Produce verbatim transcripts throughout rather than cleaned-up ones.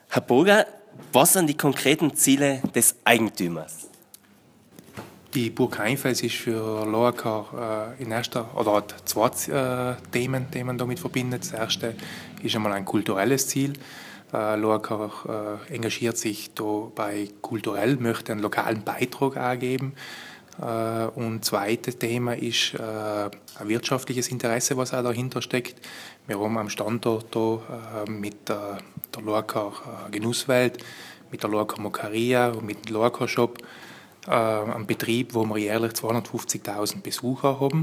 Herr Burger, was sind die konkreten Ziele des Eigentümers? Die Burg Rheinfels ist für Loacker äh, in erster oder hat zwei äh, Themen, die man damit verbindet. Das erste ist einmal ein kulturelles Ziel. Äh, Loacker äh, engagiert sich dabei kulturell, möchte einen lokalen Beitrag angeben. Äh, und das zweite Thema ist äh, ein wirtschaftliches Interesse, was auch dahinter steckt. Wir haben am Standort hier, äh, mit der, der Loacker äh, Genusswelt, mit der Loacker Mokaria und mit dem Loacker Shop äh, einen Betrieb, wo wir jährlich zweihundertfünfzigtausend Besucher haben.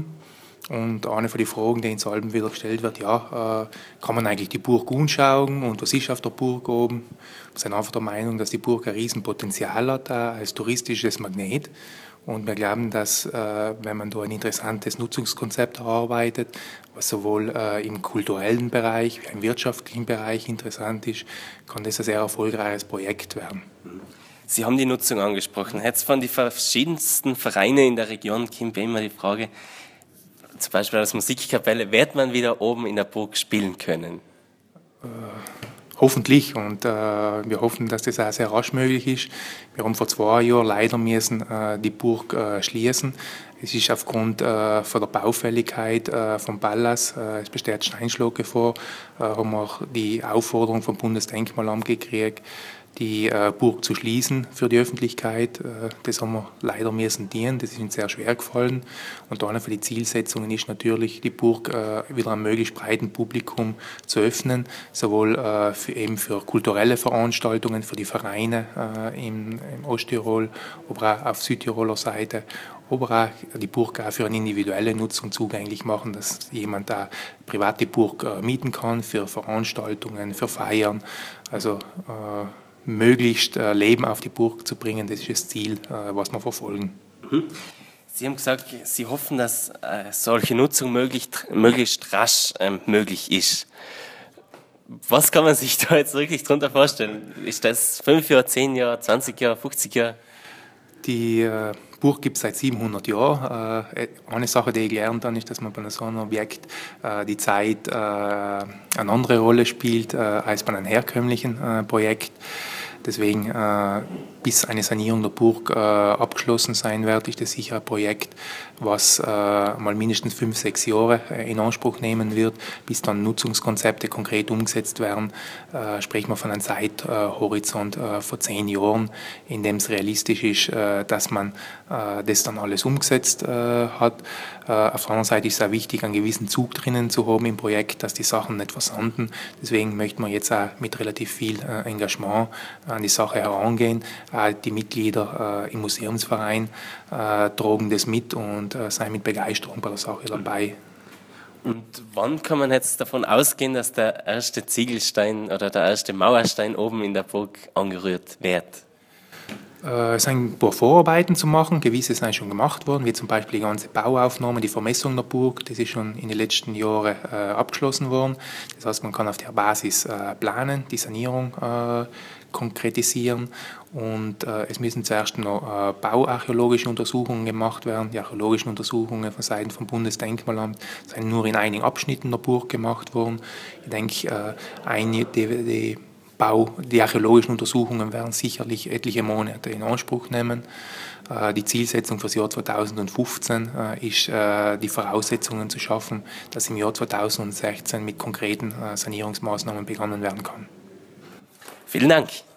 Und eine von den Fragen, die in Salben wieder gestellt wird, ja, äh, kann man eigentlich die Burg anschauen und was ist auf der Burg oben? Wir sind einfach der Meinung, dass die Burg ein Riesenpotenzial hat, auch als touristisches Magnet. Und wir glauben, dass, äh, wenn man da ein interessantes Nutzungskonzept erarbeitet, was sowohl äh, im kulturellen Bereich wie im wirtschaftlichen Bereich interessant ist, kann das ein sehr erfolgreiches Projekt werden. Sie haben die Nutzung angesprochen. Jetzt von den verschiedensten Vereinen in der Region kommt ja immer die Frage, zum Beispiel als Musikkapelle, wird man wieder oben in der Burg spielen können? Äh, hoffentlich, und äh, wir hoffen, dass das auch sehr rasch möglich ist. Wir haben vor zwei Jahren leider müssen äh, die Burg äh, schließen. Es ist aufgrund äh, von der Baufälligkeit äh, vom Palas, äh, es besteht Steinschlaggefahr, äh, haben wir auch die Aufforderung vom Bundesdenkmalamt gekriegt, die äh, Burg zu schließen für die Öffentlichkeit. Äh, das haben wir leider müssen dienen, das ist uns sehr schwer gefallen. Und eine von den Zielsetzungen ist natürlich, die Burg äh, wieder einem möglichst breiten Publikum zu öffnen, sowohl äh, für, eben für kulturelle Veranstaltungen, für die Vereine äh, im, im Osttirol, aber auch auf Südtiroler Seite, aber auch die Burg auch für eine individuelle Nutzung zugänglich machen, dass jemand da privat die Burg äh, mieten kann für Veranstaltungen, für Feiern. Also äh, möglichst äh, Leben auf die Burg zu bringen, das ist das Ziel, äh, was wir verfolgen. Sie haben gesagt, Sie hoffen, dass äh, solche Nutzung möglichst, möglichst rasch ähm, möglich ist. Was kann man sich da jetzt wirklich darunter vorstellen? Ist das fünf Jahre, zehn Jahre, zwanzig Jahre, fünfzig Jahre? Die äh, Burg gibt es seit siebenhundert Jahren. Äh, eine Sache, die ich gelernt habe, ist, dass man bei so einem Objekt äh, die Zeit äh, eine andere Rolle spielt äh, als bei einem herkömmlichen äh, Projekt. Deswegen, äh, bis eine Sanierung der Burg äh, abgeschlossen sein wird, ist das sicher ein Projekt, was äh, mal mindestens fünf, sechs Jahre äh, in Anspruch nehmen wird, bis dann Nutzungskonzepte konkret umgesetzt werden. Äh, sprechen wir von einem Zeithorizont äh, von zehn Jahren, in dem es realistisch ist, äh, dass man äh, das dann alles umgesetzt äh, hat. Äh, auf der anderen Seite ist es auch wichtig, einen gewissen Zug drinnen zu haben im Projekt, dass die Sachen nicht versanden. Deswegen möchte man jetzt auch mit relativ viel äh, Engagement an die Sache herangehen. Äh, die Mitglieder äh, im Museumsverein äh, tragen das mit und äh, sind mit Begeisterung bei der Sache dabei. Und wann kann man jetzt davon ausgehen, dass der erste Ziegelstein oder der erste Mauerstein oben in der Burg angerührt wird? Es sind ein paar Vorarbeiten zu machen, gewisse sind schon gemacht worden, wie zum Beispiel die ganze Bauaufnahme, die Vermessung der Burg, das ist schon in den letzten Jahren äh, abgeschlossen worden. Das heißt, man kann auf der Basis äh, planen, die Sanierung äh, konkretisieren und äh, es müssen zuerst noch äh, bauarchäologische Untersuchungen gemacht werden. Die archäologischen Untersuchungen von Seiten vom Bundesdenkmalamt sind nur in einigen Abschnitten der Burg gemacht worden. Ich denke, äh, eine, die, die Bau, die archäologischen Untersuchungen werden sicherlich etliche Monate in Anspruch nehmen. Die Zielsetzung für das Jahr zweitausendfünfzehn ist, die Voraussetzungen zu schaffen, dass im Jahr zweitausendsechzehn mit konkreten Sanierungsmaßnahmen begonnen werden kann. Vielen Dank.